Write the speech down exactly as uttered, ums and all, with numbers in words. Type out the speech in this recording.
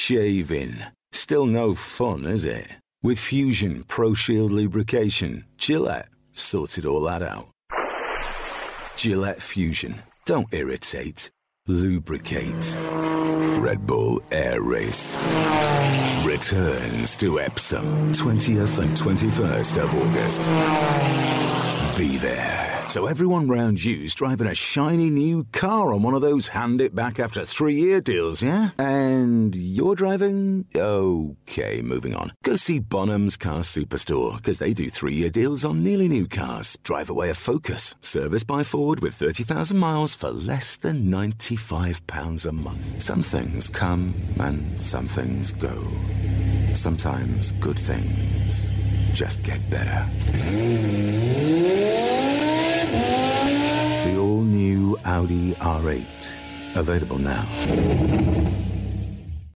shaving. Still no fun, is it? With Fusion Pro Shield lubrication, Gillette sorts it all that out. Gillette Fusion. Don't irritate. Lubricate. Red Bull Air Race returns to Epsom, twentieth and twenty-first of August. Be there. So everyone round you's driving a shiny new car on one of those hand-it-back-after-three-year deals, yeah? And you're driving? Okay, moving on. Go see Bonham's Car Superstore, because they do three-year deals on nearly new cars. Drive away a Focus, serviced by Ford with thirty thousand miles for less than ninety-five pounds a month. Some things come and some things go. Sometimes good things just get better. The all-new Audi R eight. Available now.